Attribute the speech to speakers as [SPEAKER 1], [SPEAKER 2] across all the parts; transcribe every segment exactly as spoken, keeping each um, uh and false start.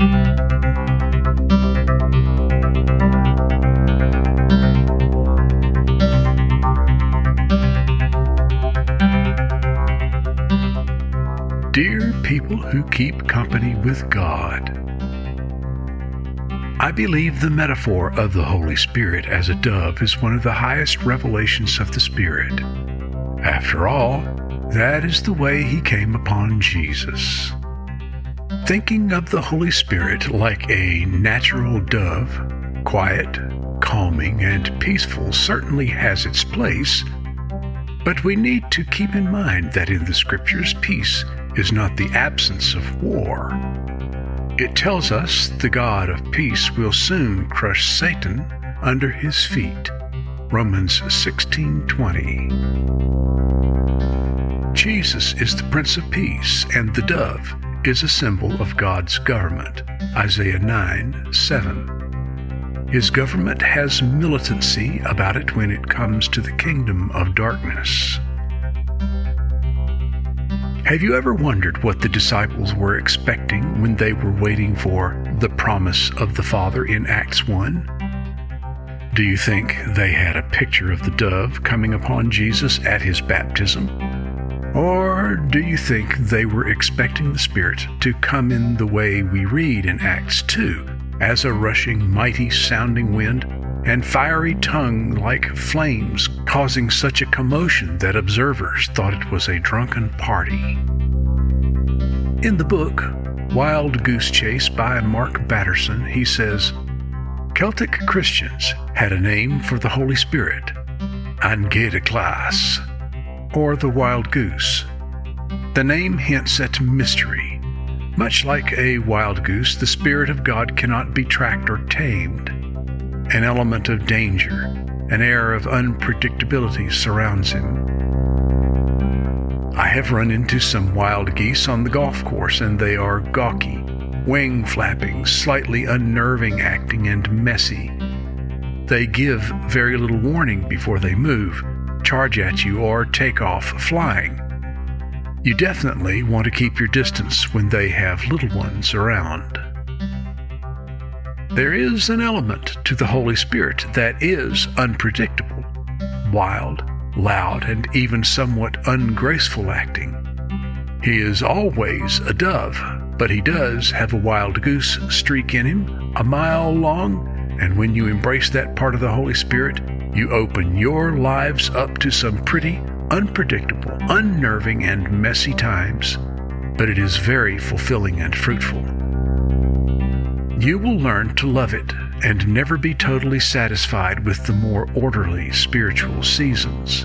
[SPEAKER 1] Dear people who keep company with God, I believe the metaphor of the Holy Spirit as a dove is one of the highest revelations of the Spirit. After all, that is the way he came upon Jesus. Thinking of the Holy Spirit like a natural dove, quiet, calming, and peaceful certainly has its place, but we need to keep in mind that in the Scriptures, peace is not the absence of war. It tells us the God of peace will soon crush Satan under his feet. Romans sixteen twenty. Jesus is the Prince of Peace, and the dove is a symbol of God's government. Isaiah nine seven. His government has militancy about it when it comes to the kingdom of darkness. Have you ever wondered what the disciples were expecting when they were waiting for the promise of the Father in Acts one? Do you think they had a picture of the dove coming upon Jesus at his baptism? Or do you think they were expecting the Spirit to come in the way we read in Acts two, as a rushing, mighty sounding wind and fiery tongue like flames, causing such a commotion that observers thought it was a drunken party? In the book, Wild Goose Chase by Mark Batterson, he says, Celtic Christians had a name for the Holy Spirit, An Gaeilge Glas, or the wild goose. The name hints at mystery. Much like a wild goose, the Spirit of God cannot be tracked or tamed. An element of danger, an air of unpredictability surrounds him. I have run into some wild geese on the golf course, and they are gawky, wing flapping, slightly unnerving acting, and messy. They give very little warning before they move, charge at you, or take off flying. You definitely want to keep your distance when they have little ones around. There is an element to the Holy Spirit that is unpredictable, wild, loud, and even somewhat ungraceful acting. He is always a dove, but he does have a wild goose streak in him, a mile long, and when you embrace that part of the Holy Spirit, you open your lives up to some pretty unpredictable, unnerving, and messy times, but it is very fulfilling and fruitful. You will learn to love it and never be totally satisfied with the more orderly spiritual seasons.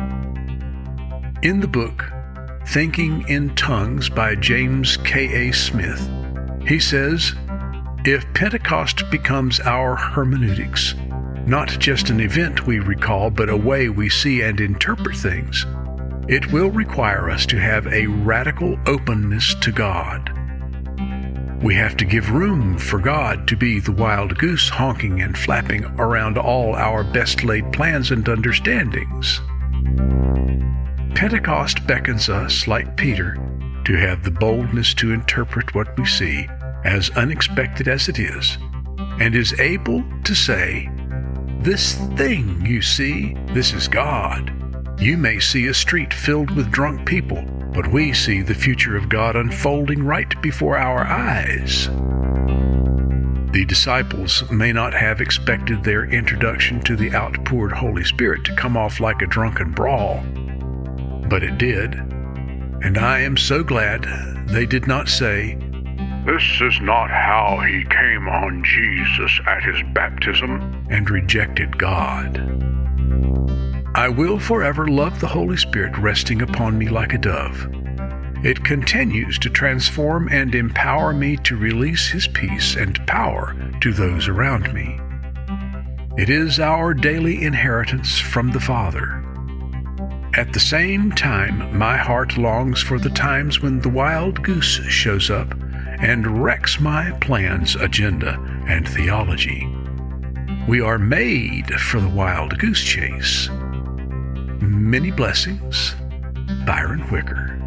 [SPEAKER 1] In the book, Thinking in Tongues by James K A Smith, he says, if Pentecost becomes our hermeneutics, not just an event we recall, but a way we see and interpret things, it will require us to have a radical openness to God. We have to give room for God to be the wild goose honking and flapping around all our best-laid plans and understandings. Pentecost beckons us, like Peter, to have the boldness to interpret what we see, as unexpected as it is, and is able to say, this thing you see, this is God. You may see a street filled with drunk people, but we see the future of God unfolding right before our eyes. The disciples may not have expected their introduction to the outpoured Holy Spirit to come off like a drunken brawl, but it did, and I am so glad they did not say, this is not how he came on Jesus at his baptism, and rejected God. I will forever love the Holy Spirit resting upon me like a dove. It continues to transform and empower me to release his peace and power to those around me. It is our daily inheritance from the Father. At the same time, my heart longs for the times when the wild goose shows up and wrecks my plans, agenda, and theology. We are made for the wild goose chase. Many blessings, Byron Wicker.